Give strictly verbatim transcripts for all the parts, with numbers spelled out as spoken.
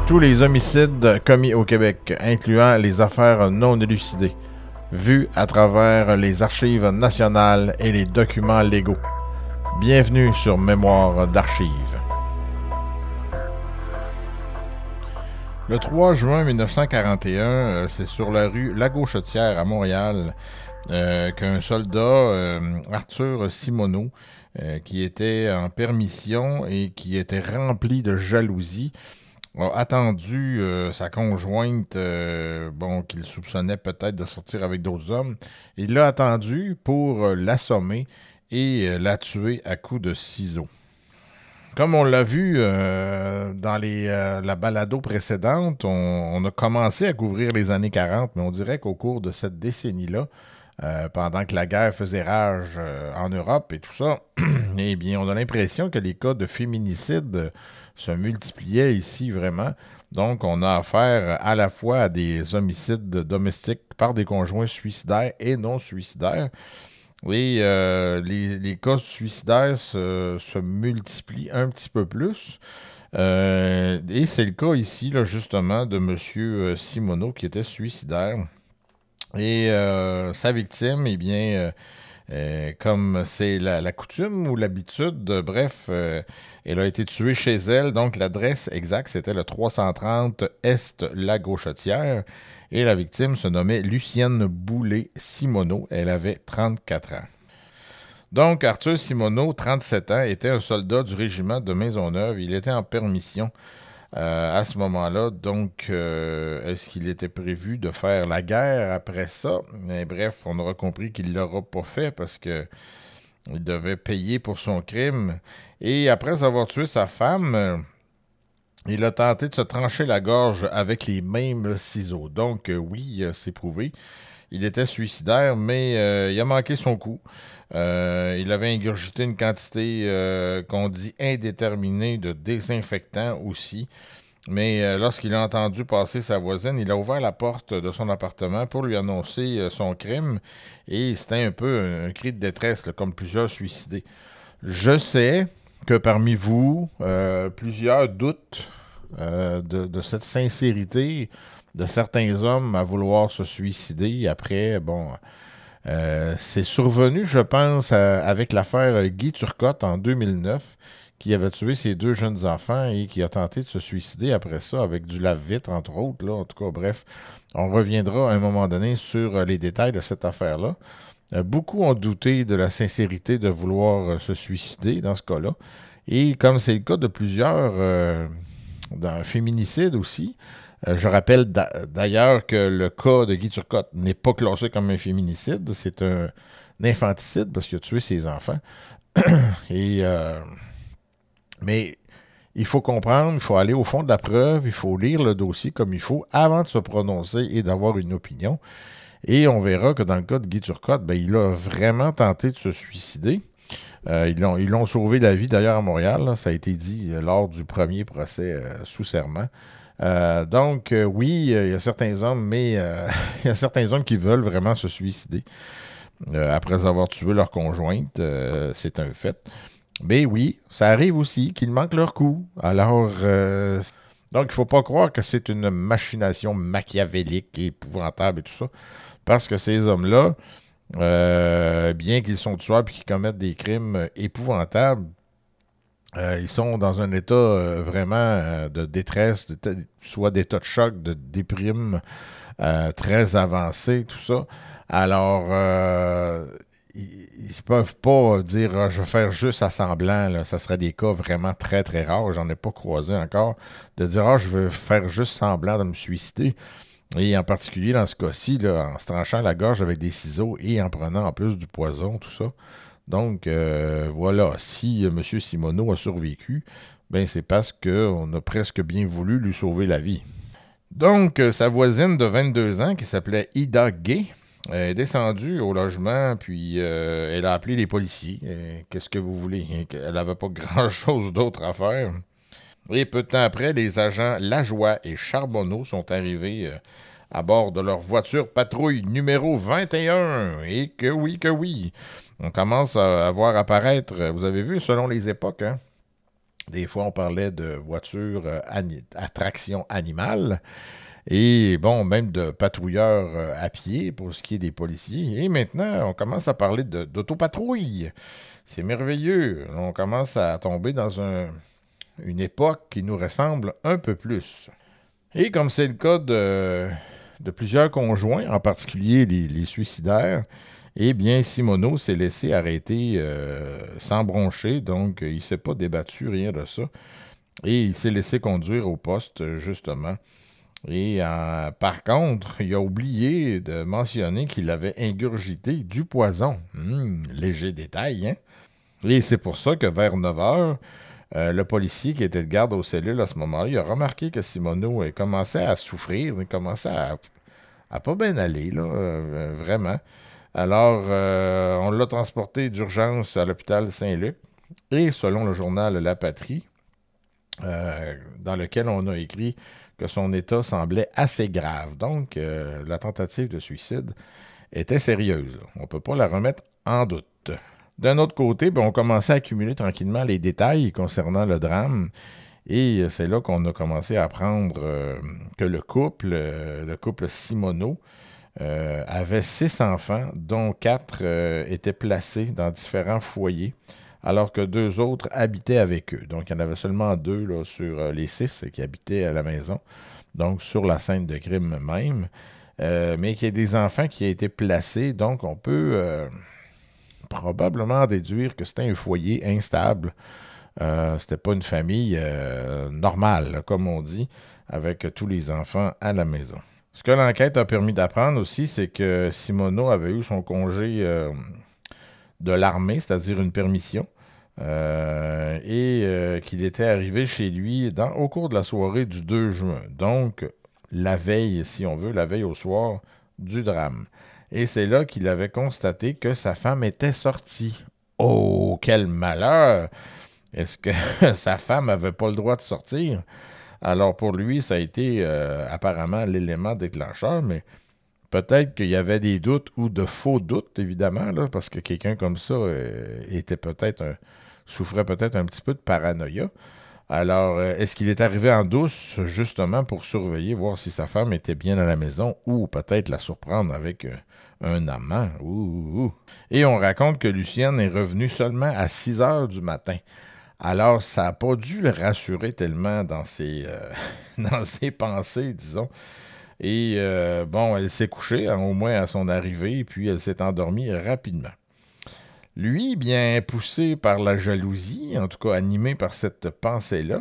tous les homicides commis au Québec, incluant les affaires non élucidées, vues à travers les archives nationales et les documents légaux. Bienvenue sur Mémoire d'archives. Le trois juin mille neuf cent quarante et un, euh, c'est sur la rue Lagauchetière à Montréal euh, qu'un soldat, euh, Arthur Simoneau, euh, qui était en permission et qui était rempli de jalousie, a attendu euh, sa conjointe, euh, bon, qu'il soupçonnait peut-être de sortir avec d'autres hommes. Il l'a attendu pour euh, l'assommer et euh, la tuer à coups de ciseaux. Comme on l'a vu euh, dans les, euh, la balado précédente, on, on a commencé à couvrir les années quarante, mais on dirait qu'au cours de cette décennie-là, euh, pendant que la guerre faisait rage euh, en Europe et tout ça, eh bien, on a l'impression que les cas de féminicide se multipliaient ici vraiment. Donc, on a affaire à la fois à des homicides domestiques par des conjoints suicidaires et non suicidaires. Oui, euh, les, les cas suicidaires se, se multiplient un petit peu plus. Euh, et c'est le cas ici, là, justement, de M. Simoneau qui était suicidaire. Et euh, sa victime, eh bien, euh, euh, comme c'est la, la coutume ou l'habitude, euh, bref, euh, elle a été tuée chez elle. Donc, l'adresse exacte, c'était le trois cent trente Est La Gauchetière. Et la victime se nommait Lucienne Boulay-Simoneau. Elle avait trente-quatre ans. Donc, Arthur Simoneau, trente-sept ans, était un soldat du régiment de Maisonneuve. Il était en permission euh, à ce moment-là. Donc, euh, est-ce qu'il était prévu de faire la guerre après ça? Mais bref, on aura compris qu'il ne l'aura pas fait parce que il devait payer pour son crime. Et après avoir tué sa femme, euh, il a tenté de se trancher la gorge avec les mêmes ciseaux. Donc, euh, oui, euh, c'est prouvé. Il était suicidaire, mais euh, il a manqué son coup. Euh, il avait ingurgité une quantité euh, qu'on dit indéterminée de désinfectant aussi. Mais euh, lorsqu'il a entendu passer sa voisine, il a ouvert la porte de son appartement pour lui annoncer euh, son crime. Et c'était un peu un, un cri de détresse, là, comme plusieurs suicidés. Je sais que parmi vous, euh, plusieurs doutent euh, de, de cette sincérité de certains hommes à vouloir se suicider. Après, bon, euh, c'est survenu, je pense, à, avec l'affaire Guy Turcotte en deux mille neuf, qui avait tué ses deux jeunes enfants et qui a tenté de se suicider après ça avec du lave-vitre, entre autres. Là. En tout cas, bref, on reviendra à un moment donné sur les détails de cette affaire-là. Euh, beaucoup ont douté de la sincérité de vouloir euh, se suicider dans ce cas-là. Et comme c'est le cas de plusieurs euh, dans féminicide aussi, euh, je rappelle d'a- d'ailleurs que le cas de Guy Turcotte n'est pas classé comme un féminicide, c'est un, un infanticide parce qu'il a tué ses enfants. Et, euh, mais il faut comprendre, il faut aller au fond de la preuve, il faut lire le dossier comme il faut avant de se prononcer et d'avoir une opinion. Et on verra que dans le cas de Guy Turcotte, ben, il a vraiment tenté de se suicider. Euh, ils, l'ont, ils l'ont sauvé la vie d'ailleurs à Montréal, là, ça a été dit euh, lors du premier procès euh, sous serment. Euh, donc, euh, oui, euh, il y a certains hommes, mais euh, il y a certains hommes qui veulent vraiment se suicider euh, après avoir tué leur conjointe. Euh, c'est un fait. Mais oui, ça arrive aussi qu'ils manquent leur coup. Alors, euh, donc, il ne faut pas croire que c'est une machination machiavélique et épouvantable et tout ça. Parce que ces hommes-là, euh, bien qu'ils sont tueurs et qu'ils commettent des crimes épouvantables, euh, ils sont dans un état euh, vraiment euh, de détresse, de, soit d'état de choc, de déprime euh, très avancé, tout ça. Alors, euh, ils ne peuvent pas dire ah, je vais faire juste à semblant. Là. Ça serait des cas vraiment très, très rares. J'en ai pas croisé encore. De dire ah, je veux faire juste semblant de me suicider. Et en particulier dans ce cas-ci, là, en se tranchant la gorge avec des ciseaux et en prenant en plus du poison, tout ça. Donc, euh, voilà, si euh, M. Simoneau a survécu, ben c'est parce qu'on a presque bien voulu lui sauver la vie. Donc, euh, sa voisine de vingt-deux ans, qui s'appelait Ida Gay, est descendue au logement, puis euh, elle a appelé les policiers. Et qu'est-ce que vous voulez? Elle n'avait pas grand-chose d'autre à faire. Et peu de temps après, les agents Lajoie et Charbonneau sont arrivés euh, à bord de leur voiture patrouille numéro vingt et un. Et que oui, que oui. On commence à, à voir apparaître, vous avez vu, selon les époques, hein, Des fois, on parlait de voitures euh, ani- à traction animale. Et bon, même de patrouilleurs euh, à pied pour ce qui est des policiers. Et maintenant, on commence à parler de- d'autopatrouille. C'est merveilleux. On commence à tomber dans un- une époque qui nous ressemble un peu plus. Et comme c'est le cas de, de plusieurs conjoints, en particulier les, les suicidaires, eh bien, Simoneau s'est laissé arrêter euh, sans broncher, donc il ne s'est pas débattu, rien de ça. Et il s'est laissé conduire au poste, justement. Et euh, par contre, il a oublié de mentionner qu'il avait ingurgité du poison. Hmm, léger détail, hein? Et c'est pour ça que vers neuf heures, euh, le policier qui était de garde aux cellules à ce moment-là, il a remarqué que Simoneau euh, commençait à souffrir, il commençait à, à pas bien aller, là, euh, vraiment. Alors, euh, on l'a transporté d'urgence à l'hôpital Saint-Luc. Et selon le journal La Patrie, euh, dans lequel on a écrit que son état semblait assez grave. Donc, euh, la tentative de suicide était sérieuse. On ne peut pas la remettre en doute. D'un autre côté, ben, on commençait à accumuler tranquillement les détails concernant le drame. Et euh, c'est là qu'on a commencé à apprendre euh, que le couple, euh, le couple Simoneau, euh, avait six enfants, dont quatre euh, étaient placés dans différents foyers, alors que deux autres habitaient avec eux. Donc, il y en avait seulement deux là, sur euh, les six qui habitaient à la maison, donc sur la scène de crime même. Euh, mais qu'il y a des enfants qui ont été placés, donc on peut euh, probablement déduire que c'était un foyer instable. Euh, c'était pas une famille euh, normale, là, comme on dit, avec tous les enfants à la maison. Ce que l'enquête a permis d'apprendre aussi, c'est que Simoneau avait eu son congé euh, de l'armée, c'est-à-dire une permission, euh, et euh, qu'il était arrivé chez lui dans, au cours de la soirée du deux juin. Donc, la veille, si on veut, la veille au soir du drame. Et c'est là qu'il avait constaté que sa femme était sortie. Oh, quel malheur! Est-ce que sa femme n'avait pas le droit de sortir? Alors pour lui, ça a été euh, apparemment l'élément déclencheur, mais peut-être qu'il y avait des doutes ou de faux doutes, évidemment, là, parce que quelqu'un comme ça euh, était peut-être un- souffrait peut-être un petit peu de paranoïa. Alors, euh, est-ce qu'il est arrivé en douce justement pour surveiller, voir si sa femme était bien à la maison ou peut-être la surprendre avec euh, un amant? Ouh, ouh, ouh. Et on raconte que Lucienne est revenue seulement à six heures du matin. Alors, ça n'a pas dû le rassurer tellement dans ses, euh, dans ses pensées, disons. Et euh, bon, elle s'est couchée, hein, au moins à son arrivée, puis elle s'est endormie rapidement. Lui, bien poussé par la jalousie, en tout cas animé par cette pensée-là,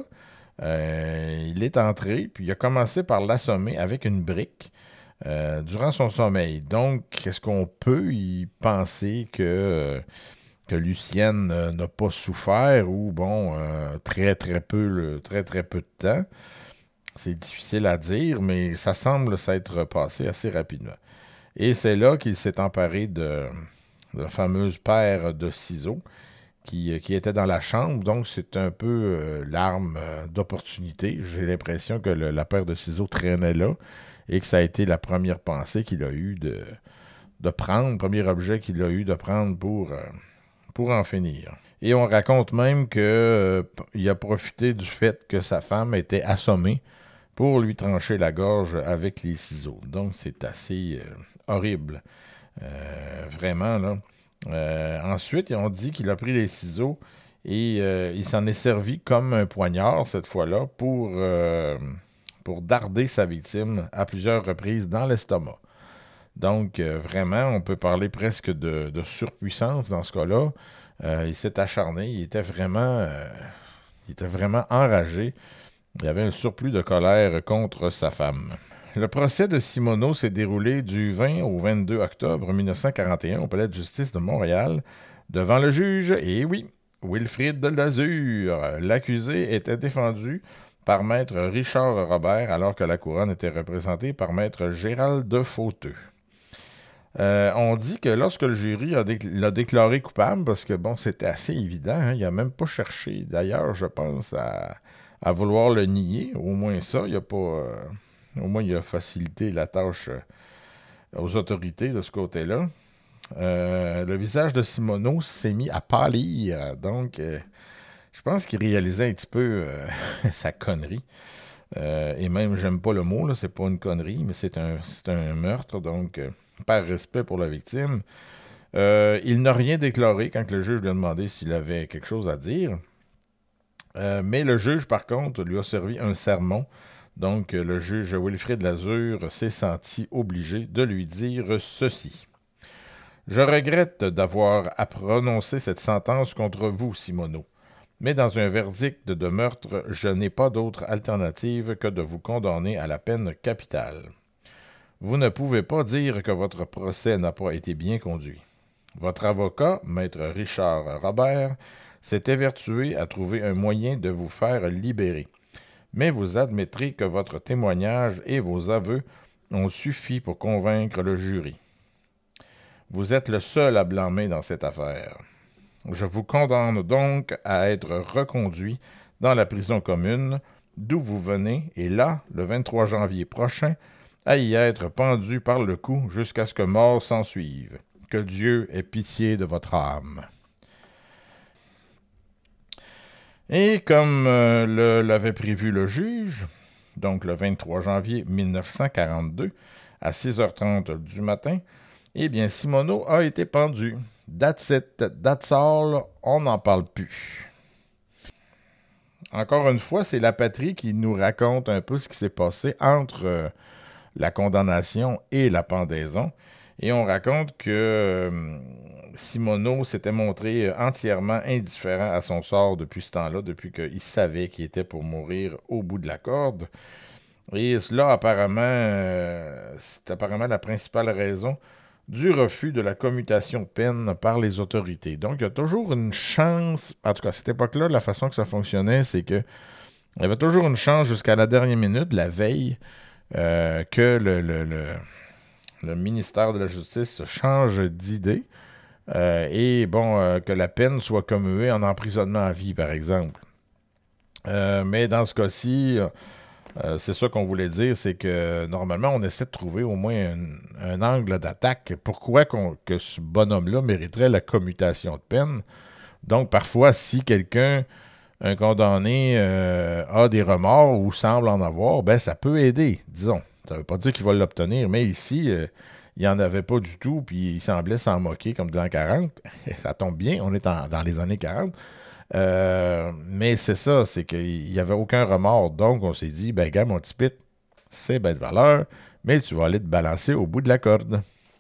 euh, il est entré, puis il a commencé par l'assommer avec une brique euh, durant son sommeil. Donc, est-ce qu'on peut y penser que, euh, que Lucienne euh, n'a pas souffert ou, bon, euh, très, très peu, le- très, très peu de temps? C'est difficile à dire, mais ça semble s'être passé assez rapidement. Et c'est là qu'il s'est emparé de, de la fameuse paire de ciseaux qui, qui était dans la chambre. Donc, c'est un peu euh, l'arme euh, d'opportunité. J'ai l'impression que le- la paire de ciseaux traînait là et que ça a été la première pensée qu'il a eu de, de prendre, le premier objet qu'il a eu de prendre pour, euh, pour en finir. Et on raconte même qu'il euh, a profité du fait que sa femme était assommée pour lui trancher la gorge avec les ciseaux. Donc, c'est assez euh, horrible. Euh, vraiment, là. Euh, ensuite, on dit qu'il a pris les ciseaux et euh, il s'en est servi comme un poignard, cette fois-là, pour, euh, pour darder sa victime à plusieurs reprises dans l'estomac. Donc, euh, vraiment, on peut parler presque de, de surpuissance dans ce cas-là. Euh, il s'est acharné, il était vraiment, euh, il était vraiment enragé. Il avait un surplus de colère contre sa femme. Le procès de Simoneau s'est déroulé du vingt au vingt-deux octobre mille neuf cent quarante et un au Palais de justice de Montréal devant le juge, et oui, Wilfrid de Lazur. L'accusé était défendu par maître Richard Robert alors que la couronne était représentée par maître Gérald de Fauteux. Euh, on dit que lorsque le jury a décl- l'a déclaré coupable, parce que bon, c'était assez évident, hein, il n'a même pas cherché, d'ailleurs, je pense, à, à vouloir le nier. Au moins ça, il a pas. euh, au moins, il a facilité la tâche euh, aux autorités de ce côté-là. Euh, le visage de Simoneau s'est mis à pâlir. Donc, euh, Je pense qu'il réalisait un petit peu euh, sa connerie. Euh, et même, j'aime pas le mot, là, c'est pas une connerie, mais c'est un, c'est un meurtre, donc euh, par respect pour la victime. Euh, il n'a rien déclaré quand le juge lui a demandé s'il avait quelque chose à dire. Euh, mais le juge, par contre, lui a servi un sermon. Donc, euh, le juge Wilfrid Lazur s'est senti obligé de lui dire ceci. Je regrette d'avoir à prononcer cette sentence contre vous, Simoneau. Mais dans un verdict de meurtre, je n'ai pas d'autre alternative que de vous condamner à la peine capitale. Vous ne pouvez pas dire que votre procès n'a pas été bien conduit. Votre avocat, maître Richard Robert, s'est évertué à trouver un moyen de vous faire libérer. Mais vous admettrez que votre témoignage et vos aveux ont suffi pour convaincre le jury. Vous êtes le seul à blâmer dans cette affaire. Je vous condamne donc à être reconduit dans la prison commune, d'où vous venez, et là, le vingt-trois janvier prochain, à y être pendu par le cou jusqu'à ce que mort s'ensuive. Que Dieu ait pitié de votre âme. Et comme euh, le, l'avait prévu le juge, donc le vingt-trois janvier mille neuf cent quarante-deux, à six heures trente du matin, eh bien, Simoneau a été pendu. That's it, that's all, on n'en parle plus. Encore une fois, c'est la patrie qui nous raconte un peu ce qui s'est passé entre euh, la condamnation et la pendaison. Et on raconte que euh, Simoneau s'était montré entièrement indifférent à son sort depuis ce temps-là, depuis qu'il savait qu'il était pour mourir au bout de la corde. Et cela, apparemment, euh, c'est apparemment la principale raison du refus de la commutation de peine par les autorités. Donc, il y a toujours une chance, en tout cas à cette époque-là, la façon que ça fonctionnait, c'est que il y avait toujours une chance jusqu'à la dernière minute, la veille, euh, que le, le, le, le ministère de la Justice change d'idée euh, et, bon, euh, que la peine soit commuée en emprisonnement à vie, par exemple. Euh, mais dans ce cas-ci... Euh, c'est ça qu'on voulait dire, c'est que normalement, on essaie de trouver au moins un, un angle d'attaque. Pourquoi qu'on, que ce bonhomme-là mériterait la commutation de peine? Donc, parfois, si quelqu'un, un condamné, euh, a des remords ou semble en avoir, ben ça peut aider, disons. Ça ne veut pas dire qu'il va l'obtenir, mais ici, euh, il n'y en avait pas du tout, puis il semblait s'en moquer comme dans quarante. Ça tombe bien, on est en, dans les années quarante. Euh, mais c'est ça, c'est qu'il n'y avait aucun remords. Donc, on s'est dit, ben, gars, mon petit pit, c'est ben de valeur, mais tu vas aller te balancer au bout de la corde.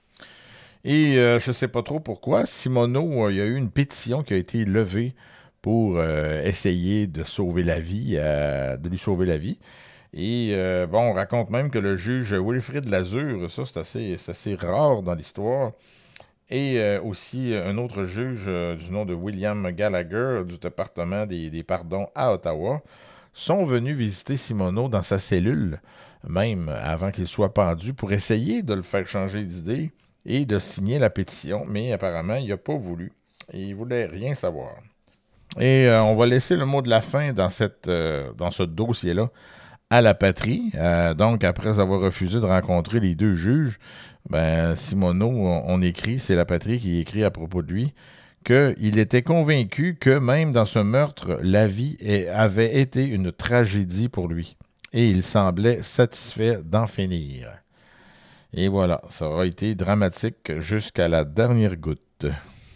Et euh, je ne sais pas trop pourquoi, Simoneau, euh, il y a eu une pétition qui a été levée pour euh, essayer de sauver la vie, euh, de lui sauver la vie. Et euh, bon, on raconte même que le juge Wilfrid Lazur, ça c'est assez, c'est assez rare dans l'histoire, et euh, aussi un autre juge euh, du nom de William Gallagher du département des, des pardons à Ottawa sont venus visiter Simoneau dans sa cellule, même avant qu'il soit pendu, pour essayer de le faire changer d'idée et de signer la pétition, mais apparemment, il n'a pas voulu. Et il ne voulait rien savoir. Et euh, on va laisser le mot de la fin dans, cette, euh, dans ce dossier-là à la patrie. Euh, donc, après avoir refusé de rencontrer les deux juges, ben, Simoneau, on, on écrit, c'est la patrie qui écrit à propos de lui, qu'il était convaincu que même dans ce meurtre, la vie est, avait été une tragédie pour lui. Et il semblait satisfait d'en finir. Et voilà, ça aura été dramatique jusqu'à la dernière goutte.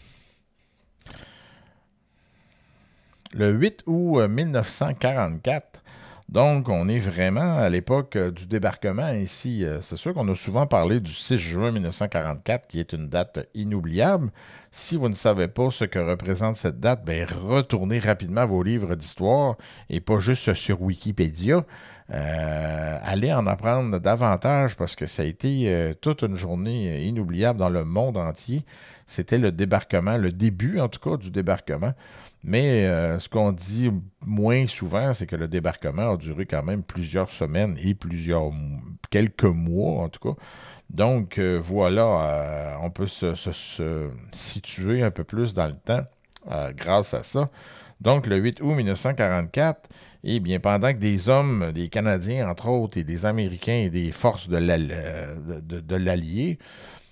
Le huit août mille neuf cent quarante-quatre, donc on est vraiment à l'époque du débarquement ici. C'est sûr qu'on a souvent parlé du six juin mille neuf cent quarante-quatre, qui est une date inoubliable. Si vous ne savez pas ce que représente cette date, ben retournez rapidement vos livres d'histoire et pas juste sur Wikipédia. Euh, allez en apprendre davantage parce que ça a été euh, toute une journée inoubliable dans le monde entier. C'était le débarquement, le début en tout cas du débarquement. Mais euh, ce qu'on dit moins souvent, c'est que le débarquement a duré quand même plusieurs semaines et plusieurs quelques mois en tout cas. Donc euh, voilà, euh, on peut se, se, se situer un peu plus dans le temps euh, grâce à ça. Donc le huit août mille neuf cent quarante-quatre, eh bien, pendant que des hommes, des Canadiens entre autres, et des Américains et des forces de, l'al- de, de, de l'Allié,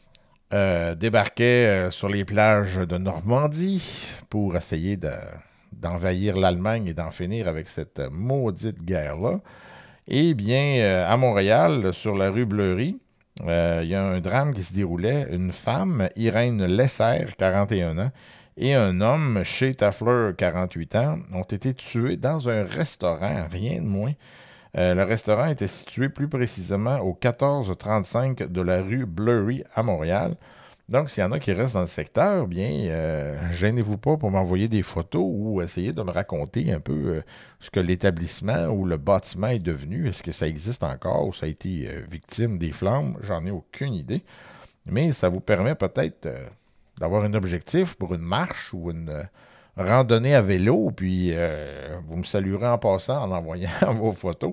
Euh, débarquait euh, sur les plages de Normandie pour essayer de, d'envahir l'Allemagne et d'en finir avec cette maudite guerre-là. Eh bien, euh, à Montréal, sur la rue Bleury, euh, il y a un drame qui se déroulait. Une femme, Irène Lesser, quarante et un ans, et un homme, Shea Taffler, quarante-huit ans, ont été tués dans un restaurant, rien de moins. Euh, le restaurant était situé plus précisément au quatorze trente-cinq de la rue Bleury à Montréal. Donc, s'il y en a qui restent dans le secteur, bien, euh, gênez-vous pas pour m'envoyer des photos ou essayer de me raconter un peu euh, ce que l'établissement ou le bâtiment est devenu. Est-ce que ça existe encore ou ça a été euh, victime des flammes? J'en ai aucune idée. Mais ça vous permet peut-être euh, d'avoir un objectif pour une marche ou une euh, randonnée à vélo, puis euh, vous me saluerez en passant en envoyant vos photos.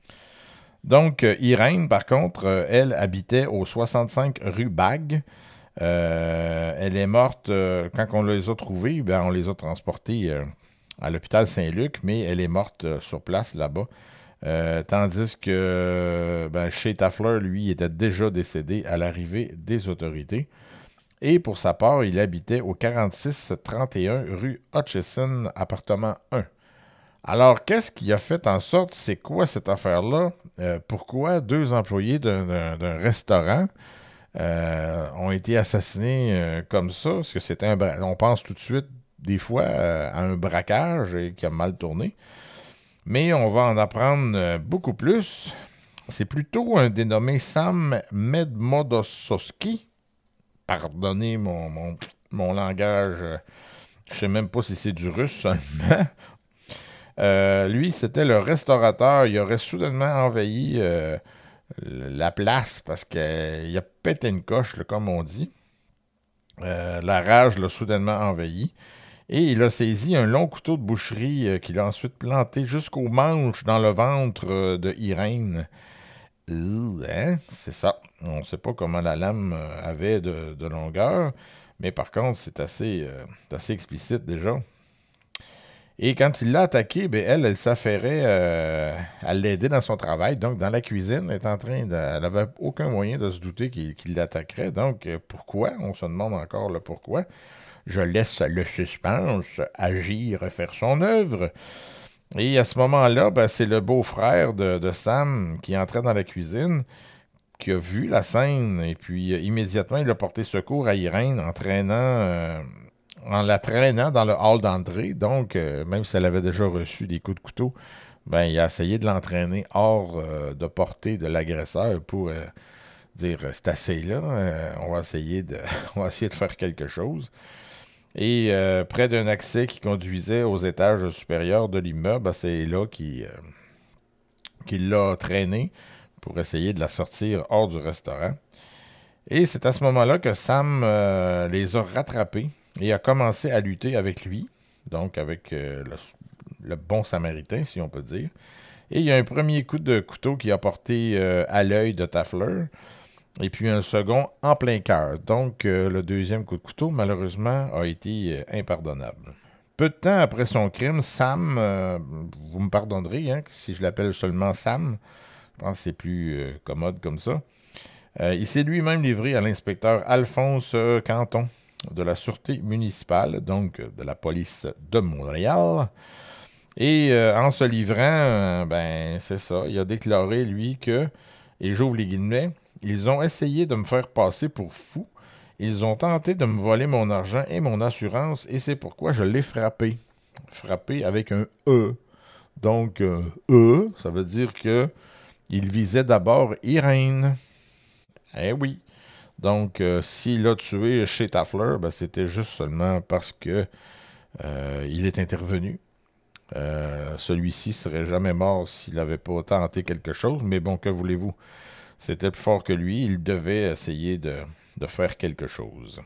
Donc, euh, Irène, par contre, euh, elle habitait au soixante-cinq rue Bague. Euh, elle est morte, euh, quand on les a trouvés, ben, on les a transportés euh, à l'hôpital Saint-Luc, mais elle est morte euh, sur place là-bas. Euh, tandis que ben, Shea Taffler, lui, était déjà décédé à l'arrivée des autorités. Et pour sa part, il habitait au quarante-six trente et un rue Hutchison, appartement un. Alors, qu'est-ce qui a fait en sorte, c'est quoi cette affaire-là? Euh, pourquoi deux employés d'un, d'un, d'un restaurant euh, ont été assassinés euh, comme ça? Parce que c'était un bra- on pense tout de suite, des fois, euh, à un braquage et qui a mal tourné. Mais on va en apprendre euh, beaucoup plus. C'est plutôt un dénommé Sam Medmodosowski. Pardonnez mon, mon, mon langage. euh, Je ne sais même pas si c'est du russe seulement. Euh, lui, c'était le restaurateur. Il aurait soudainement envahi euh, la place parce qu'il a pété une coche, là, comme on dit. Euh, la rage l'a soudainement envahi. Et il a saisi un long couteau de boucherie euh, qu'il a ensuite planté jusqu'au manche dans le ventre euh, de Irène. Euh, hein? C'est ça. On ne sait pas comment la lame euh, avait de, de longueur, mais par contre, c'est assez, euh, assez explicite déjà. Et quand il l'a attaquée, ben elle, elle s'affairait euh, à l'aider dans son travail. Donc, dans la cuisine, elle est en train de, elle n'avait aucun moyen de se douter qu'il, qu'il l'attaquerait. Donc, euh, pourquoi? On se demande encore le pourquoi. Je laisse le suspense agir, faire son œuvre. Et à ce moment-là, ben, c'est le beau-frère de, de Sam qui entrait dans la cuisine, qui a vu la scène, et puis euh, immédiatement, il a porté secours à Irène en traînant, euh, en la traînant dans le hall d'entrée. Donc, euh, même si elle avait déjà reçu des coups de couteau, ben, il a essayé de l'entraîner hors euh, de portée de l'agresseur pour euh, dire c'est assez là, euh, on va essayer de, on va essayer de faire quelque chose. Et euh, près d'un accès qui conduisait aux étages supérieurs de l'immeuble, ben, c'est là qu'il euh, qu'il l'a traîné pour essayer de la sortir hors du restaurant. Et c'est à ce moment-là que Sam euh, les a rattrapés et a commencé à lutter avec lui, donc avec euh, le, le bon samaritain, si on peut dire. Et il y a un premier coup de couteau qui a porté euh, à l'œil de Taffler, et puis un second en plein cœur. Donc euh, le deuxième coup de couteau, malheureusement, a été euh, impardonnable. Peu de temps après son crime, Sam, euh, vous me pardonnerez hein, si je l'appelle seulement Sam, je pense que c'est plus euh, commode comme ça. Euh, il s'est lui-même livré à l'inspecteur Alphonse euh, Canton de la Sûreté municipale, donc euh, de la police de Montréal. Et euh, en se livrant, euh, ben c'est ça, il a déclaré, lui, que, et j'ouvre les guillemets, ils ont essayé de me faire passer pour fou. Ils ont tenté de me voler mon argent et mon assurance, et c'est pourquoi je l'ai frappé. Frappé avec un E. Donc, euh, E, ça veut dire que il visait d'abord Irène. Eh oui. Donc, euh, s'il a tué chez Taffler, ben, c'était juste seulement parce que euh, il est intervenu. Euh, celui-ci serait jamais mort s'il n'avait pas tenté quelque chose, mais bon, que voulez-vous? C'était plus fort que lui, il devait essayer de, de faire quelque chose.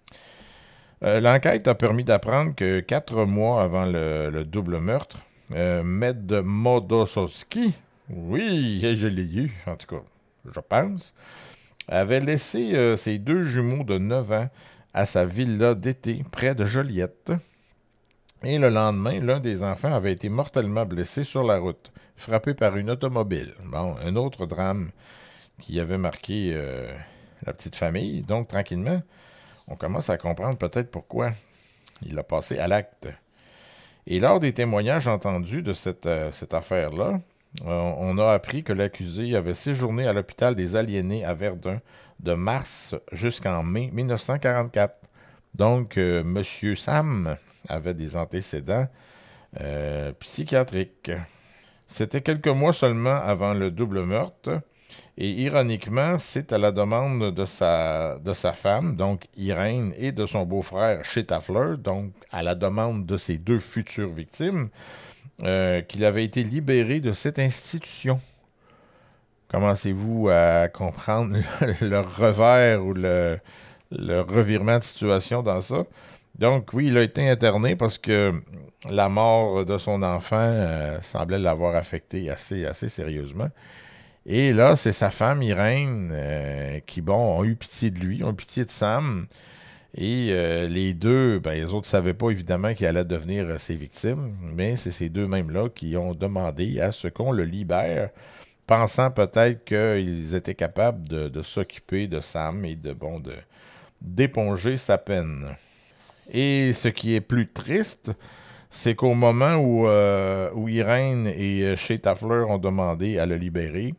Euh, l'enquête a permis d'apprendre que quatre mois avant le, le double meurtre, euh, Med Modosowski, oui, je l'ai eu, en tout cas, je pense, avait laissé euh, ses deux jumeaux de neuf ans à sa villa d'été près de Joliette. Et le lendemain, l'un des enfants avait été mortellement blessé sur la route, frappé par une automobile. Bon, un autre drame qui avait marqué euh, la petite famille. Donc, tranquillement, on commence à comprendre peut-être pourquoi il a passé à l'acte. Et lors des témoignages entendus de cette, euh, cette affaire-là, euh, on a appris que l'accusé avait séjourné à l'hôpital des Aliénés à Verdun de mars jusqu'en mai mille neuf cent quarante-quatre. Donc, euh, M. Sam avait des antécédents euh, psychiatriques. C'était quelques mois seulement avant le double meurtre. Et ironiquement, c'est à la demande de sa, de sa femme, donc Irène, et de son beau-frère Chetafler, donc à la demande de ses deux futures victimes, euh, qu'il avait été libéré de cette institution. Commencez-vous à comprendre le, le revers ou le, le revirement de situation dans ça? Donc oui, il a été interné parce que la mort de son enfant euh, semblait l'avoir affecté assez, assez sérieusement. Et là, c'est sa femme, Irène, euh, qui, bon, ont eu pitié de lui, ont eu pitié de Sam. Et euh, les deux, ben, les autres ne savaient pas, évidemment, qu'il allait devenir euh, ses victimes, mais c'est ces deux mêmes-là qui ont demandé à ce qu'on le libère, pensant peut-être qu'ils étaient capables de, de s'occuper de Sam et de, bon, de d'éponger sa peine. Et ce qui est plus triste, c'est qu'au moment où, euh, où Irène et Shea Taffler ont demandé à le libérer,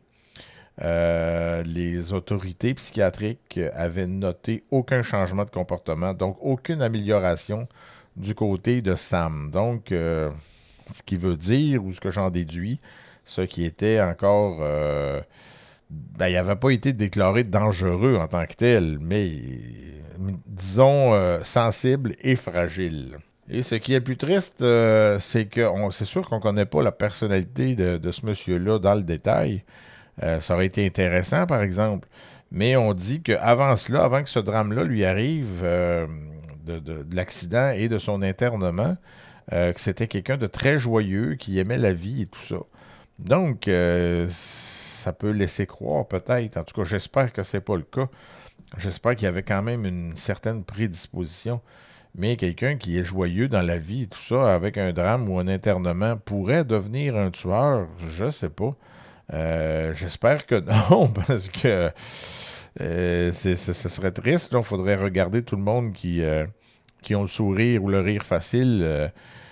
Euh, les autorités psychiatriques avaient noté aucun changement de comportement, donc aucune amélioration du côté de Sam. Donc, euh, ce qui veut dire, ou ce que j'en déduis, ce qui était encore... Euh, ben, il n'avait pas été déclaré dangereux en tant que tel, mais disons euh, sensible et fragile. Et ce qui est le plus triste, euh, c'est que on, c'est sûr qu'on ne connaît pas la personnalité de, de ce monsieur-là dans le détail. Euh, ça aurait été intéressant, par exemple. Mais on dit qu'avant cela, avant que ce drame-là lui arrive, euh, de, de, de l'accident et de son internement, euh, que c'était quelqu'un de très joyeux, qui aimait la vie et tout ça. Donc, euh, ça peut laisser croire peut-être, en tout cas, j'espère que c'est pas le cas. J'espère qu'il y avait quand même une certaine prédisposition. Mais quelqu'un qui est joyeux dans la vie et tout ça, avec un drame ou un internement, pourrait devenir un tueur, je sais pas. Euh, j'espère que non, parce que euh, c'est, c'est, ce serait triste. Il faudrait regarder tout le monde qui, euh, qui ont le sourire ou le rire facile euh,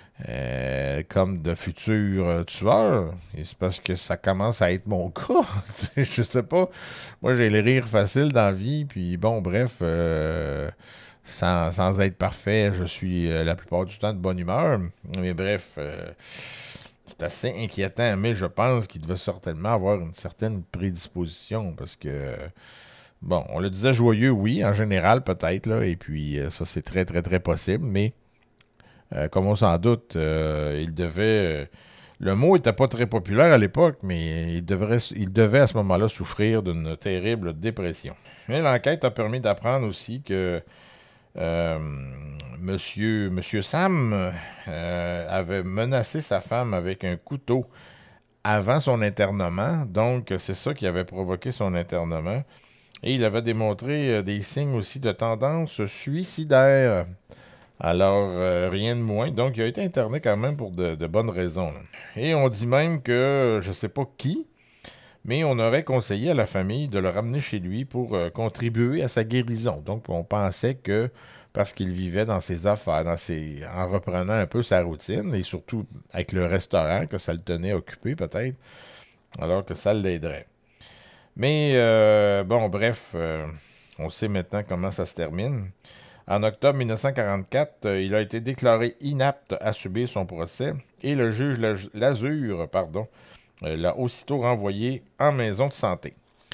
euh, comme de futurs euh, tueurs. Et c'est parce que ça commence à être mon cas. Je sais pas. Moi, j'ai le rire facile dans la vie. Puis bon, bref, euh, sans, sans être parfait, je suis euh, la plupart du temps de bonne humeur. Mais bref... Euh, c'est assez inquiétant, mais je pense qu'il devait certainement avoir une certaine prédisposition parce que, bon, on le disait joyeux, oui, en général, peut-être, là, et puis euh, ça, c'est très, très, très possible, mais euh, comme on s'en doute, euh, il devait. Euh, le mot n'était pas très populaire à l'époque, mais il, devrait, il devait à ce moment-là souffrir d'une terrible dépression. Mais l'enquête a permis d'apprendre aussi que Euh, monsieur, monsieur Sam euh, avait menacé sa femme avec un couteau avant son internement. Donc, c'est ça qui avait provoqué son internement. Et il avait démontré euh, des signes aussi de tendance suicidaire. Alors, euh, rien de moins. Donc, il a été interné quand même pour de, de bonnes raisons. Et on dit même que, je ne sais pas qui, mais on aurait conseillé à la famille de le ramener chez lui pour euh, contribuer à sa guérison. Donc, on pensait que parce qu'il vivait dans ses affaires, dans ses, en reprenant un peu sa routine, et surtout avec le restaurant, que ça le tenait occupé peut-être, alors que ça l'aiderait. Mais, euh, bon, bref, euh, on sait maintenant comment ça se termine. En octobre mille neuf cent quarante-quatre, euh, il a été déclaré inapte à subir son procès, et le juge Lazur, pardon, euh, l'a aussitôt renvoyé en maison de santé.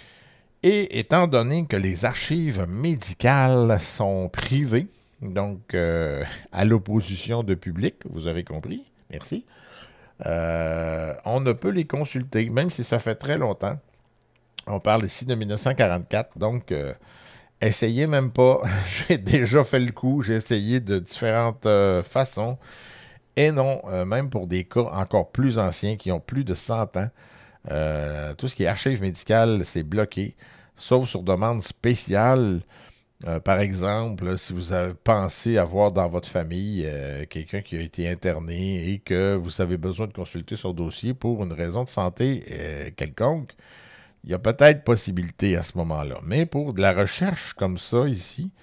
Et étant donné que les archives médicales sont privées, donc euh, à l'opposition de public, vous avez compris, merci, euh, on ne peut les consulter, même si ça fait très longtemps. On parle ici de mille neuf cent quarante-quatre, donc euh, essayez même pas. J'ai déjà fait le coup, j'ai essayé de différentes euh, façons. Et non, euh, même pour des cas encore plus anciens qui ont plus de cent ans, euh, tout ce qui est archives médicales, c'est bloqué, sauf sur demande spéciale. Euh, par exemple, si vous avez pensé avoir dans votre famille euh, quelqu'un qui a été interné et que vous avez besoin de consulter son dossier pour une raison de santé euh, quelconque, il y a peut-être possibilité à ce moment-là. Mais pour de la recherche comme ça ici,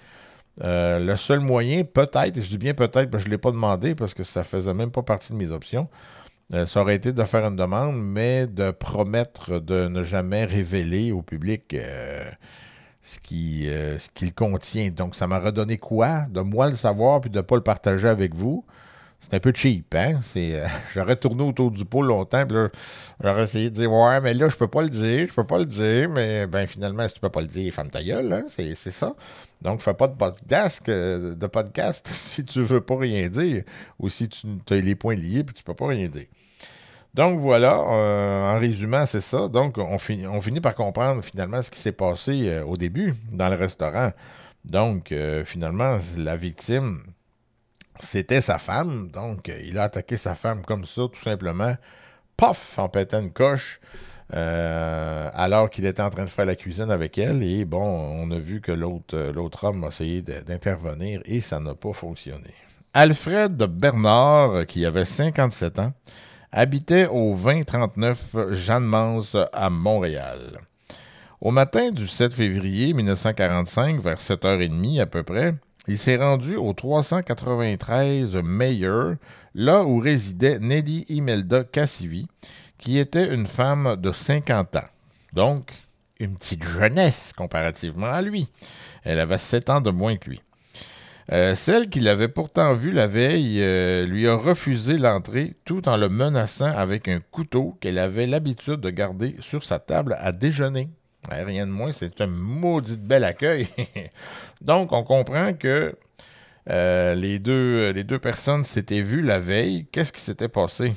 Euh, le seul moyen, peut-être, et je dis bien peut-être, parce que je ne l'ai pas demandé parce que ça faisait même pas partie de mes options, euh, ça aurait été de faire une demande, mais de promettre de ne jamais révéler au public euh, ce qui, euh, ce qu'il contient. Donc, ça m'aurait donné quoi? De moi le savoir puis de ne pas le partager avec vous. C'est un peu cheap, hein? C'est, euh, j'aurais tourné autour du pot longtemps, puis là, j'aurais essayé de dire, ouais, mais là, je peux pas le dire, je peux pas le dire, mais ben finalement, si tu peux pas le dire, ferme ta gueule, hein? C'est, c'est ça. Donc, fais pas de podcast, euh, de podcast si tu veux pas rien dire, ou si tu as les points liés, puis tu peux pas rien dire. Donc voilà, euh, en résumant, c'est ça. Donc, on, fin- on finit par comprendre finalement ce qui s'est passé euh, au début dans le restaurant. Donc, euh, finalement, la victime, c'était sa femme. Donc, euh, il a attaqué sa femme comme ça, tout simplement, pof, en pétant une coche, euh, alors qu'il était en train de faire la cuisine avec elle. Et bon, on a vu que l'autre, euh, l'autre homme a essayé de- d'intervenir et ça n'a pas fonctionné. Alfred Bernard, qui avait cinquante-sept ans, habitait au vingt trente-neuf Jeanne-Mance à Montréal. Au matin du sept février mille neuf cent quarante-cinq, vers sept heures trente à peu près, il s'est rendu au trois cent quatre-vingt-treize Mayer, là où résidait Nelly Imelda Cassivi, qui était une femme de cinquante ans. Donc, une petite jeunesse comparativement à lui. Elle avait sept ans de moins que lui. Euh, celle qui l'avait pourtant vu la veille euh, lui a refusé l'entrée tout en le menaçant avec un couteau qu'elle avait l'habitude de garder sur sa table à déjeuner. Ouais, rien de moins, c'est un maudit bel accueil. Donc, on comprend que euh, les, deux, les deux personnes s'étaient vues la veille. Qu'est-ce qui s'était passé?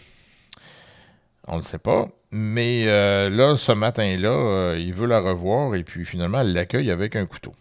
On ne le sait pas. Mais euh, là, ce matin-là, euh, il veut la revoir et puis finalement, elle l'accueille avec un couteau.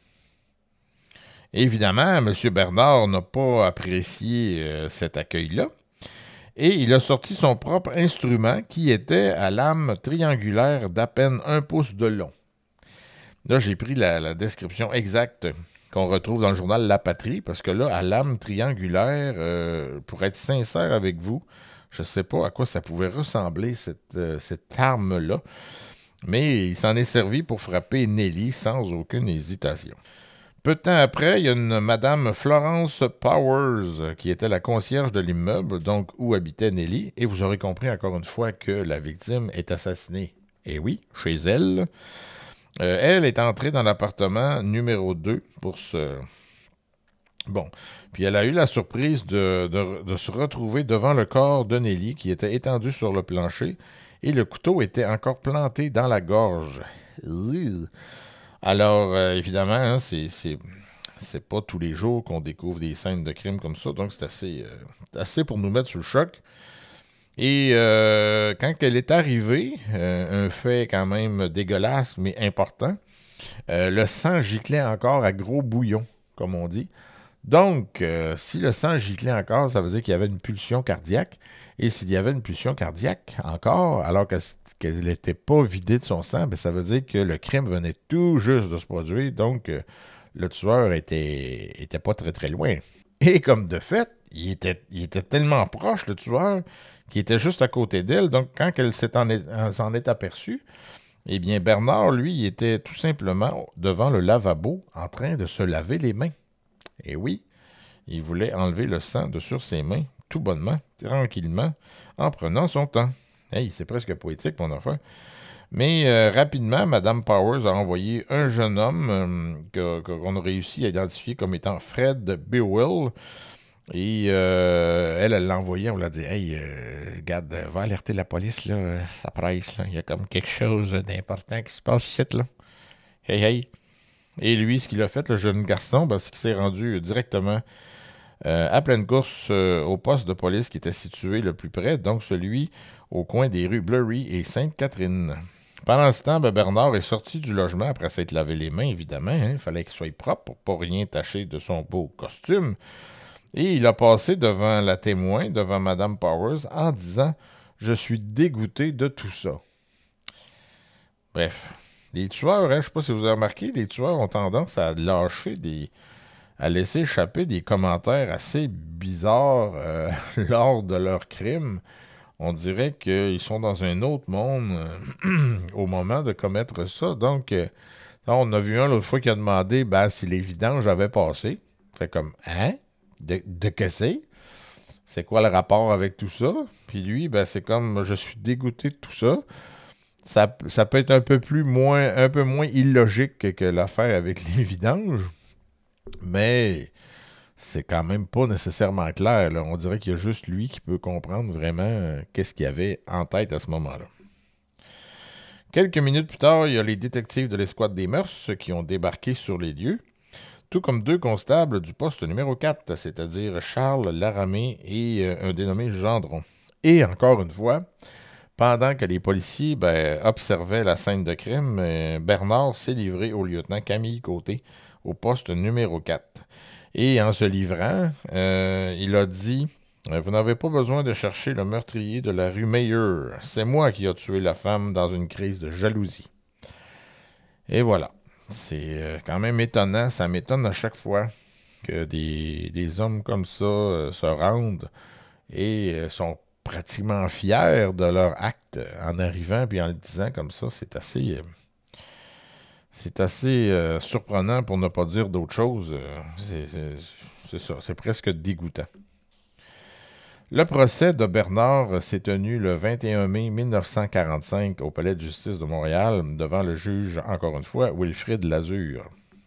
Évidemment, M. Bernard n'a pas apprécié euh, cet accueil-là et il a sorti son propre instrument qui était à lame triangulaire d'à peine un pouce de long. Là, j'ai pris la, la description exacte qu'on retrouve dans le journal La Patrie parce que là, à lame triangulaire, euh, pour être sincère avec vous, je ne sais pas à quoi ça pouvait ressembler cette, euh, cette arme-là, mais il s'en est servi pour frapper Nelly sans aucune hésitation. Peu de temps après, il y a une madame Florence Powers qui était la concierge de l'immeuble, donc où habitait Nelly, et vous aurez compris encore une fois que la victime est assassinée. Et oui, chez elle. Euh, elle est entrée dans l'appartement numéro deux pour se... Bon, puis elle a eu la surprise de, de, de se retrouver devant le corps de Nelly qui était étendu sur le plancher et le couteau était encore planté dans la gorge. Alors, euh, évidemment, hein, c'est, c'est, c'est pas tous les jours qu'on découvre des scènes de crime comme ça, donc c'est assez, euh, assez pour nous mettre sous le choc. Et euh, quand elle est arrivée, euh, un fait quand même dégueulasse, mais important, euh, le sang giclait encore à gros bouillon, comme on dit. Donc, euh, si le sang giclait encore, ça veut dire qu'il y avait une pulsion cardiaque. Et s'il y avait une pulsion cardiaque encore, alors que qu'elle n'était pas vidée de son sang, ben, ça veut dire que le crime venait tout juste de se produire, donc euh, le tueur était, était pas très très loin. Et comme de fait, il était, il était tellement proche, le tueur, qu'il était juste à côté d'elle, donc quand elle s'est en est, s'en est aperçue, eh bien Bernard, lui, il était tout simplement devant le lavabo en train de se laver les mains. Et oui, il voulait enlever le sang de sur ses mains, tout bonnement, tranquillement, en prenant son temps. Hey, c'est presque poétique, mon affaire. Mais euh, rapidement, Mme Powers a envoyé un jeune homme euh, que, qu'on a réussi à identifier comme étant Fred Bewell. Et euh, elle, elle l'a envoyé, on l'a dit, hey, euh, regarde, va alerter la police, là, ça presse, là. Il y a comme quelque chose d'important qui se passe ici, là. Hey, hey. Et lui, ce qu'il a fait, le jeune garçon, ben, c'est qu'il s'est rendu directement euh, à pleine course euh, au poste de police qui était situé le plus près, donc celui au coin des rues Blurry et Sainte-Catherine. Pendant ce temps, ben, Bernard est sorti du logement après s'être lavé les mains, évidemment. Hein, il fallait qu'il soit propre pour pas rien tacher de son beau costume. Et il a passé devant la témoin, devant Mme Powers, en disant « Je suis dégoûté de tout ça. » Bref, les tueurs, hein, je ne sais pas si vous avez remarqué, les tueurs ont tendance à lâcher des... à laisser échapper des commentaires assez bizarres euh, lors de leur crime. On dirait qu'ils sont dans un autre monde euh, au moment de commettre ça. Donc, euh, Là, on a vu un l'autre fois qui a demandé ben, si les vidanges avaient passé. Fait comme, hein? De, de que c'est? C'est quoi le rapport avec tout ça? Puis lui, ben, c'est comme, je suis dégoûté de tout ça. Ça, ça peut être un peu plus moins, un peu moins illogique que, que l'affaire avec les vidanges, mais c'est quand même pas nécessairement clair, là. On dirait qu'il y a juste lui qui peut comprendre vraiment euh, qu'est-ce qu'il y avait en tête à ce moment-là. Quelques minutes plus tard, il y a les détectives de l'escouade des mœurs qui ont débarqué sur les lieux, tout comme deux constables du poste numéro quatre, c'est-à-dire Charles Laramé et euh, un dénommé Gendron. Et encore une fois, pendant que les policiers ben, observaient la scène de crime, euh, Bernard s'est livré au lieutenant Camille Côté, au poste numéro quatre. Et en se livrant, euh, il a dit « Vous n'avez pas besoin de chercher le meurtrier de la rue Meyer. C'est moi qui ai tué la femme dans une crise de jalousie. » Et voilà. C'est euh, quand même étonnant. Ça m'étonne à chaque fois que des, des hommes comme ça euh, se rendent et euh, sont pratiquement fiers de leur acte en arrivant puis en le disant comme ça. C'est assez... Euh, C'est assez euh, surprenant pour ne pas dire d'autre chose. Euh, c'est, c'est, c'est ça, c'est presque dégoûtant. Le procès de Bernard s'est tenu le vingt et un mai mille neuf cent quarante-cinq au Palais de justice de Montréal devant le juge, encore une fois, Wilfrid Lazur.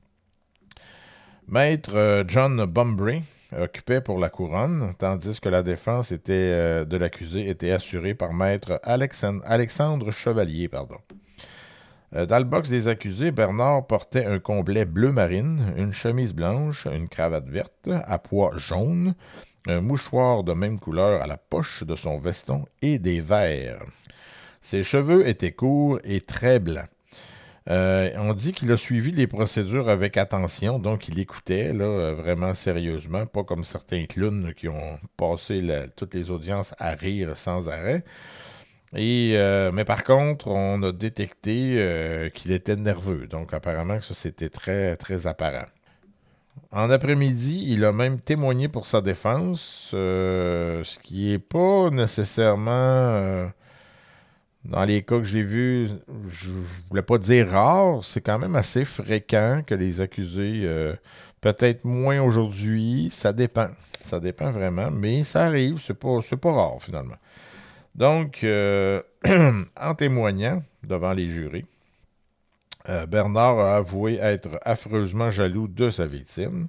Maître euh, John Bumbray occupait pour la couronne, tandis que la défense était, euh, de l'accusé était assurée par Maître Alexandre, Alexandre Chevalier. Pardon. Dans le box des accusés, Bernard portait un complet bleu marine, une chemise blanche, une cravate verte, à pois jaune, un mouchoir de même couleur à la poche de son veston et des verres. Ses cheveux étaient courts et très blancs. Euh, on dit qu'il a suivi les procédures avec attention, donc il écoutait là, vraiment sérieusement, pas comme certains clowns qui ont passé la, toutes les audiences à rire sans arrêt. Et, euh, mais par contre, on a détecté euh, qu'il était nerveux. Donc, apparemment, que ça, c'était très, très apparent. En après-midi, il a même témoigné pour sa défense, euh, ce qui n'est pas nécessairement, euh, dans les cas que j'ai vus, je ne voulais pas dire rare, c'est quand même assez fréquent que les accusés, euh, peut-être moins aujourd'hui, ça dépend. Ça dépend vraiment, mais ça arrive, c'est pas, c'est pas rare finalement. Donc, euh, en témoignant devant les jurés, euh, Bernard a avoué être affreusement jaloux de sa victime,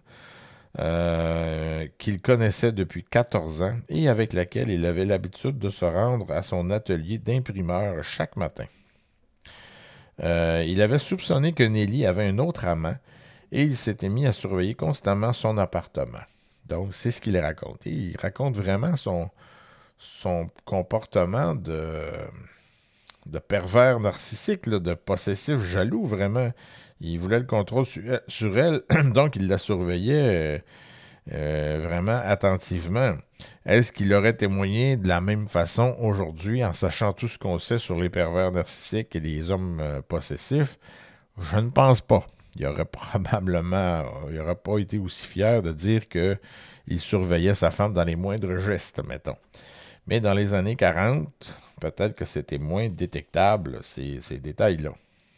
euh, qu'il connaissait depuis quatorze ans et avec laquelle il avait l'habitude de se rendre à son atelier d'imprimeur chaque matin. Euh, il avait soupçonné que Nelly avait un autre amant et il s'était mis à surveiller constamment son appartement. Donc, c'est ce qu'il raconte. Et il raconte vraiment son... son comportement de, de pervers narcissique, là, de possessif jaloux, vraiment. Il voulait le contrôle sur, sur elle, donc il la surveillait euh, euh, vraiment attentivement. Est-ce qu'il aurait témoigné de la même façon aujourd'hui en sachant tout ce qu'on sait sur les pervers narcissiques et les hommes euh, possessifs? Je ne pense pas. Il aurait probablement, il n'aurait pas été aussi fier de dire qu'il surveillait sa femme dans les moindres gestes, mettons. Mais dans les années quarante, peut-être que c'était moins détectable, ces, ces détails-là.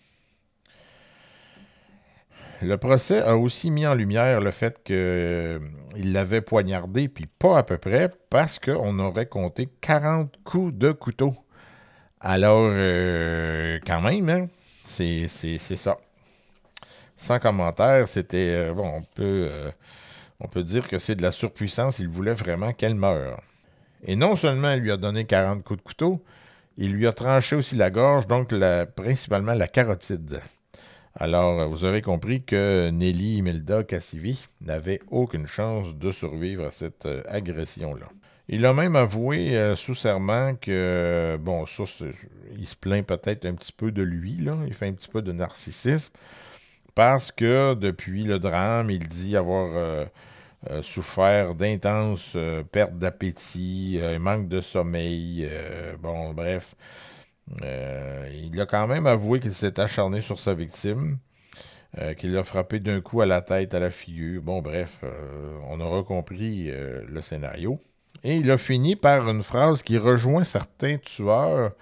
Le procès a aussi mis en lumière le fait qu'il euh, l'avait poignardé, puis pas à peu près, parce qu'on aurait compté quarante coups de couteau. Alors, euh, quand même, hein, c'est, c'est, c'est ça. Sans commentaire, c'était... Euh, bon, on peut, euh, on peut dire que c'est de la surpuissance. Il voulait vraiment qu'elle meure. Et non seulement il lui a donné quarante coups de couteau, il lui a tranché aussi la gorge, donc la, principalement la carotide. Alors, vous aurez compris que Nelly Imelda Cassivi n'avait aucune chance de survivre à cette euh, agression-là. Il a même avoué euh, sous serment que, bon, ça, il se plaint peut-être un petit peu de lui, là, il fait un petit peu de narcissisme, parce que depuis le drame, il dit avoir... Euh, Euh, souffert d'intenses euh, pertes d'appétit, euh, manque de sommeil, euh, bon, bref. Euh, il a quand même avoué qu'il s'est acharné sur sa victime, euh, qu'il l'a frappé d'un coup à la tête, à la figure. Bon, bref, euh, on aura compris euh, le scénario. Et il a fini par une phrase qui rejoint certains tueurs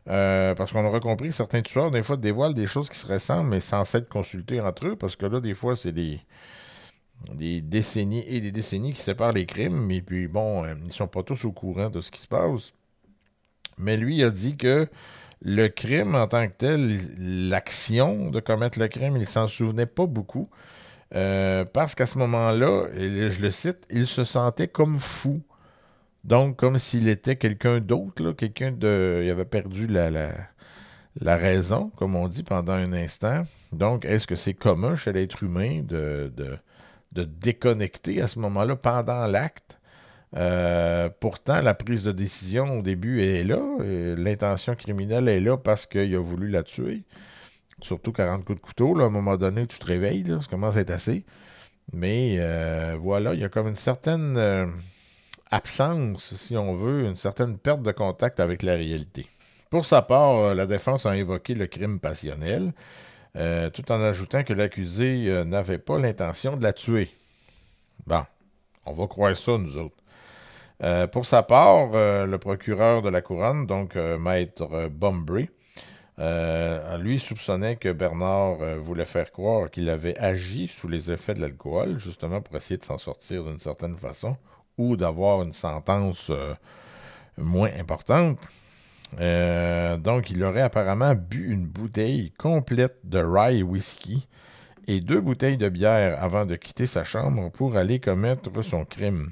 Euh, parce qu'on aura compris que certains tueurs, des fois, dévoilent des choses qui se ressemblent, mais sans s'être consultés entre eux, parce que là, des fois, c'est des, des décennies et des décennies qui séparent les crimes, et puis bon, euh, ils sont pas tous au courant de ce qui se passe. Mais lui, il a dit que le crime en tant que tel, l'action de commettre le crime, il s'en souvenait pas beaucoup. Euh, parce qu'à ce moment-là, et je le cite, il se sentait comme fou. Donc, comme s'il était quelqu'un d'autre, là, quelqu'un de. Il avait perdu la, la, la raison, comme on dit, pendant un instant. Donc, est-ce que c'est commun chez l'être humain de, de, de déconnecter à ce moment-là, pendant l'acte? Euh, pourtant, la prise de décision au début est là. L'intention criminelle est là parce qu'il a voulu la tuer. Surtout quarante coups de couteau, là, à un moment donné, tu te réveilles, là, ça commence à être assez. Mais euh, voilà, il y a comme une certaine euh, absence, si on veut, une certaine perte de contact avec la réalité. Pour sa part, euh, la défense a invoqué le crime passionnel, euh, tout en ajoutant que l'accusé euh, n'avait pas l'intention de la tuer. Bon, on va croire ça, nous autres. Euh, pour sa part, euh, le procureur de la couronne, donc euh, maître Bumbry, euh, lui soupçonnait que Bernard euh, voulait faire croire qu'il avait agi sous les effets de l'alcool, justement pour essayer de s'en sortir d'une certaine façon, ou d'avoir une sentence euh, moins importante. Euh, donc, il aurait apparemment bu une bouteille complète de rye whisky et deux bouteilles de bière avant de quitter sa chambre pour aller commettre son crime.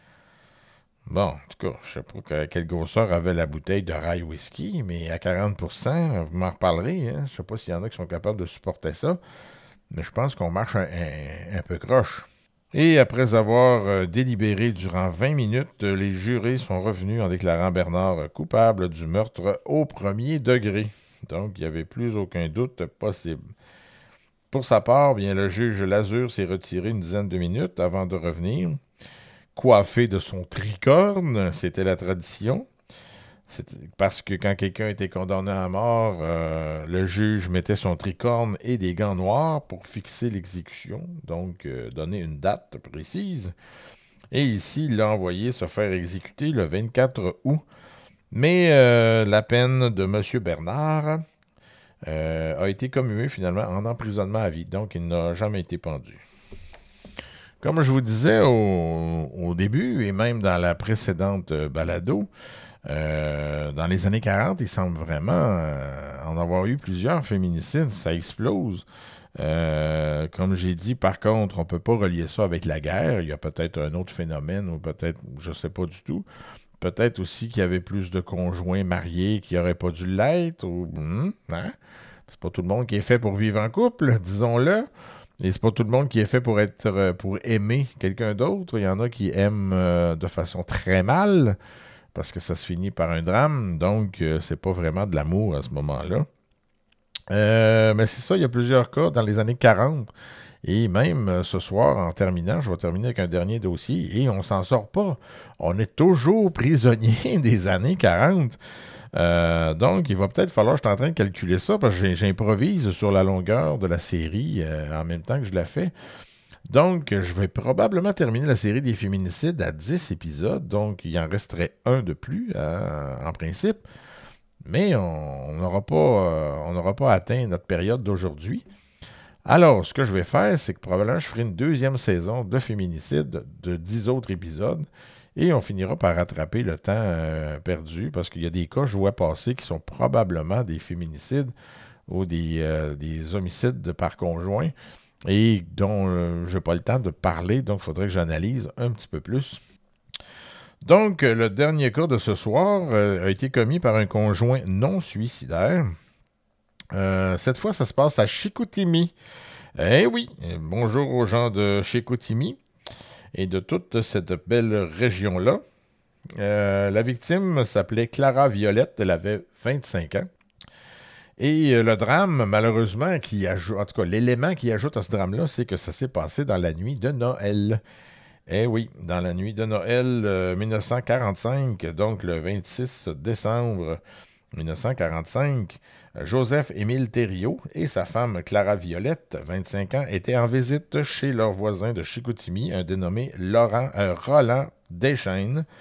Bon, en tout cas, je sais pas quelle grosseur avait la bouteille de rye whisky, mais à quarante pour cent, vous m'en reparlerez. Hein? Je sais pas s'il y en a qui sont capables de supporter ça, mais je pense qu'on marche un, un, un peu croche. Et après avoir euh, délibéré durant vingt minutes, euh, les jurés sont revenus en déclarant Bernard coupable du meurtre au premier degré. Donc, il n'y avait plus aucun doute possible. Pour sa part, bien, le juge Lazur s'est retiré une dizaine de minutes avant de revenir. Coiffé de son tricorne, c'était la tradition. C'était parce que quand quelqu'un était condamné à mort, euh, le juge mettait son tricorne et des gants noirs pour fixer l'exécution, donc euh, donner une date précise. Et ici, il l'a envoyé se faire exécuter le vingt-quatre août. Mais euh, la peine de M. Bernard euh, a été commuée finalement en emprisonnement à vie, donc il n'a jamais été pendu. Comme je vous disais au, au début, et même dans la précédente balado, euh, dans les années quarante, il semble vraiment euh, en avoir eu plusieurs féminicides. Ça explose. Euh, comme j'ai dit, par contre, on ne peut pas relier ça avec la guerre. Il y a peut-être un autre phénomène, ou peut-être, je ne sais pas du tout. Peut-être aussi qu'il y avait plus de conjoints mariés qui n'auraient pas dû l'être. Ou, hmm, hein? C'est pas tout le monde qui est fait pour vivre en couple, disons-le. Et c'est pas tout le monde qui est fait pour être pour aimer quelqu'un d'autre. Il y en a qui aiment euh, de façon très mal, parce que ça se finit par un drame. Donc, euh, c'est pas vraiment de l'amour à ce moment-là. Euh, mais c'est ça, il y a plusieurs cas dans les années quarante. Et même euh, ce soir, en terminant, je vais terminer avec un dernier dossier, et on s'en sort pas. On est toujours prisonnier des années quarante. Euh, donc, il va peut-être falloir, je suis en train de calculer ça, parce que j'improvise sur la longueur de la série euh, en même temps que je la fais. Donc, je vais probablement terminer la série des féminicides à dix épisodes, donc il en resterait un de plus, euh, en principe. Mais on n'aura pas, euh, on n'aura pas atteint notre période d'aujourd'hui. Alors, ce que je vais faire, c'est que probablement je ferai une deuxième saison de féminicide de dix autres épisodes. Et on finira par rattraper le temps euh, perdu, parce qu'il y a des cas, je vois passer, qui sont probablement des féminicides ou des, euh, des homicides de par conjoint, et dont euh, je n'ai pas le temps de parler, donc il faudrait que j'analyse un petit peu plus. Donc, le dernier cas de ce soir euh, a été commis par un conjoint non suicidaire. Euh, cette fois, ça se passe à Chicoutimi. Eh oui, bonjour aux gens de Chicoutimi et de toute cette belle région-là. Euh, la victime s'appelait Clara Violette, elle avait vingt-cinq ans. Et euh, le drame, malheureusement, qui ajoute, en tout cas, l'élément qui ajoute à ce drame-là, c'est que ça s'est passé dans la nuit de Noël. Eh oui, dans la nuit de Noël euh, dix-neuf cent quarante-cinq, donc le vingt-six décembre dix-neuf cent quarante-cinq, Joseph-Émile Thériault et sa femme Clara Violette, vingt-cinq ans, étaient en visite chez leur voisin de Chicoutimi, un dénommé Laurent, euh, Roland Deschênes.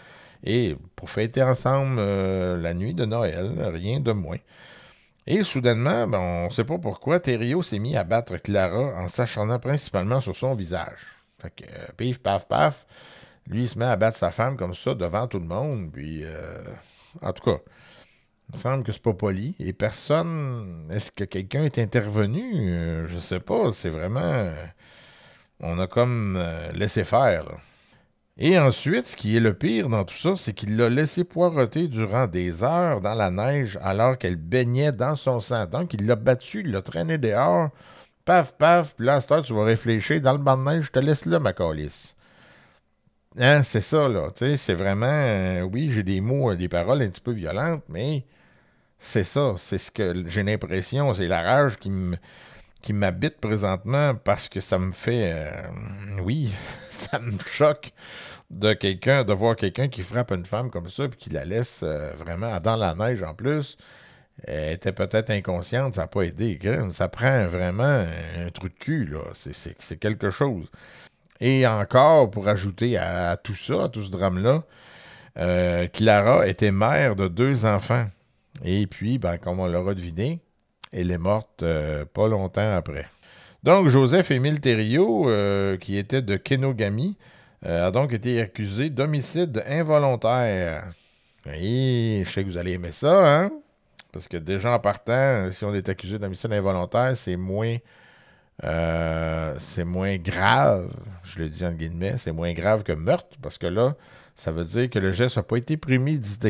et pour fêter ensemble euh, la nuit de Noël, rien de moins. Et soudainement, ben, on ne sait pas pourquoi, Thériault s'est mis à battre Clara en s'acharnant principalement sur son visage. Fait que, euh, pif, paf, paf, lui, il se met à battre sa femme comme ça devant tout le monde, puis, euh, en tout cas, il me semble que c'est pas poli. Et personne, est-ce que quelqu'un est intervenu? Euh, je sais pas, c'est vraiment, euh, on a comme euh, laissé faire, là. Et ensuite, ce qui est le pire dans tout ça, c'est qu'il l'a laissé poireauter durant des heures dans la neige alors qu'elle baignait dans son sang. Donc, il l'a battu, il l'a traîné dehors. Paf, paf, puis là, à cette heure, tu vas réfléchir. Dans le banc de neige, je te laisse là, ma calice. Hein, c'est ça, là. Tu sais, c'est vraiment... euh, oui, j'ai des mots, euh, des paroles un petit peu violentes, mais c'est ça. C'est ce que j'ai l'impression. C'est la rage qui me qui m'habite présentement parce que ça me fait... euh, oui, ça me choque de quelqu'un, de voir quelqu'un qui frappe une femme comme ça puis qui la laisse euh, vraiment dans la neige en plus. Elle était peut-être inconsciente, ça n'a pas aidé. Ça prend vraiment un trou de cul, là. C'est, c'est, c'est quelque chose. Et encore, pour ajouter à, à tout ça, à tout ce drame-là, euh, Clara était mère de deux enfants. Et puis, ben, comme on l'aura deviné, elle est morte euh, pas longtemps après. Donc, Joseph-Émile Thériault, euh, qui était de Kenogami, euh, a donc été accusé d'homicide involontaire. Et je sais que vous allez aimer ça, hein? Parce que déjà en partant, si on est accusé d'homicide involontaire, c'est moins, euh, c'est moins grave, je le dis en guillemets, c'est moins grave que meurtre, parce que là, ça veut dire que le geste n'a pas été prémédité.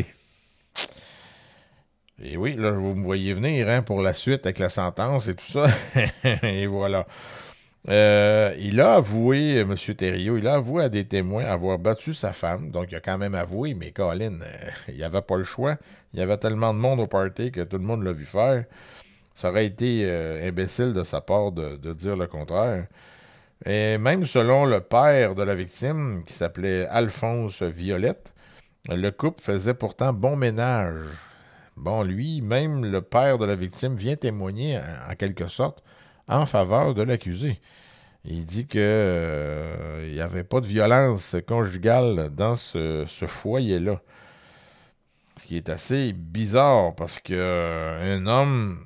Et oui, là, vous me voyez venir hein, pour la suite avec la sentence et tout ça. Et voilà. Euh, il a avoué, M. Thériault, il a avoué à des témoins avoir battu sa femme. Donc, il a quand même avoué, mais Colin, euh, il n'y avait pas le choix. Il y avait tellement de monde au party que tout le monde l'a vu faire. Ça aurait été euh, imbécile de sa part de, de dire le contraire. Et même selon le père de la victime, qui s'appelait Alphonse Violette, le couple faisait pourtant bon ménage. Bon, lui, même le père de la victime vient témoigner, en, en quelque sorte, en faveur de l'accusé. Il dit que euh, il n'y avait pas de violence conjugale dans ce, ce foyer-là. Ce qui est assez bizarre parce que euh, un homme,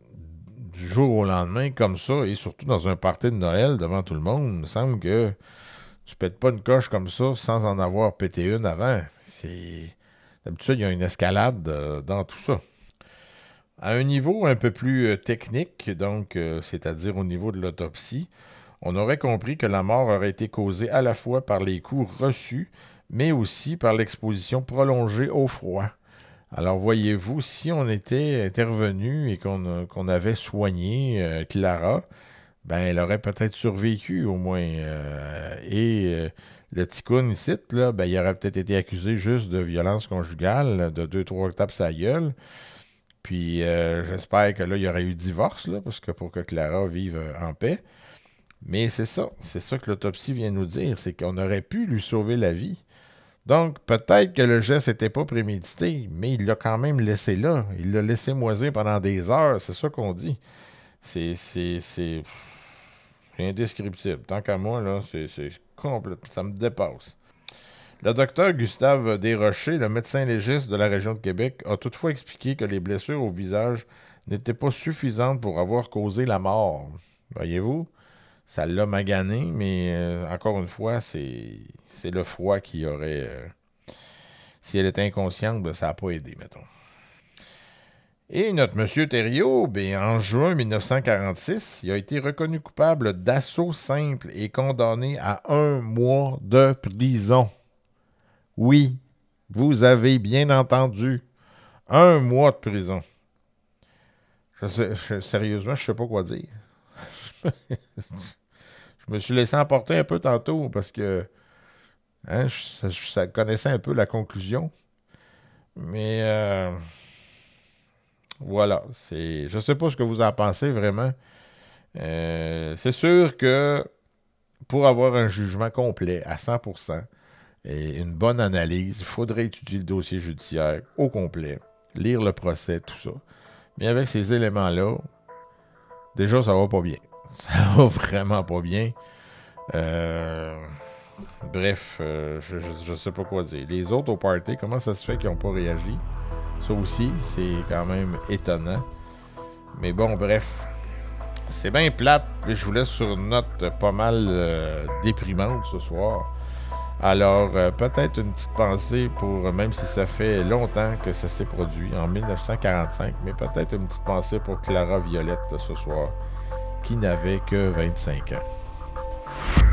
du jour au lendemain, comme ça, et surtout dans un party de Noël devant tout le monde, il me semble que tu pètes pas une coche comme ça sans en avoir pété une avant. C'est... D'habitude, il y a une escalade euh, dans tout ça. À un niveau un peu plus euh, technique, donc, euh, c'est-à-dire au niveau de l'autopsie, on aurait compris que la mort aurait été causée à la fois par les coups reçus, mais aussi par l'exposition prolongée au froid. Alors, voyez-vous, si on était intervenu et qu'on, euh, qu'on avait soigné euh, Clara, ben, elle aurait peut-être survécu au moins. euh, et euh, le ticoun ici, là, ben, il aurait peut-être été accusé juste de violence conjugale, de deux, trois tapes sa gueule. Puis euh, j'espère que là, il y aurait eu divorce, là, parce que pour que Clara vive euh, en paix. Mais c'est ça, c'est ça que l'autopsie vient nous dire, c'est qu'on aurait pu lui sauver la vie. Donc, peut-être que le geste n'était pas prémédité, mais il l'a quand même laissé là. Il l'a laissé moisir pendant des heures, c'est ça qu'on dit. C'est, c'est, c'est, c'est indescriptible. Tant qu'à moi, là, c'est, c'est complètement, ça me dépasse. Le docteur Gustave Desrochers, le médecin légiste de la région de Québec, a toutefois expliqué que les blessures au visage n'étaient pas suffisantes pour avoir causé la mort. Voyez-vous? Ça l'a magané, mais euh, encore une fois, c'est, c'est le froid qui aurait... euh, si elle était inconsciente, ben, ça n'a pas aidé, mettons. Et notre monsieur Thériault, ben, en juin mille neuf cent quarante-six, il a été reconnu coupable d'assaut simple et condamné à un mois de prison. Oui, vous avez bien entendu. Un mois de prison. Je sais, je- sérieusement, je sais pas quoi dire. Je me suis laissé emporter un peu tantôt parce que hein, je, je- ça connaissait un peu la conclusion. Mais euh, voilà. C'est, je sais pas ce que vous en pensez vraiment. Euh, c'est sûr que pour avoir un jugement complet à cent pour cent et une bonne analyse, il faudrait étudier le dossier judiciaire au complet, lire le procès, tout ça. Mais avec ces éléments-là, déjà, ça va pas bien. Ça va vraiment pas bien. Euh, bref, euh, je, je, je sais pas quoi dire. Les autres au party, comment ça se fait qu'ils n'ont pas réagi? Ça aussi, c'est quand même étonnant. Mais bon, bref. C'est bien plate, mais je vous laisse sur une note pas mal euh, déprimante ce soir. Alors, euh, peut-être une petite pensée pour, même si ça fait longtemps que ça s'est produit, en dix-neuf cent quarante-cinq, mais peut-être une petite pensée pour Clara Violette ce soir, qui n'avait que vingt-cinq ans.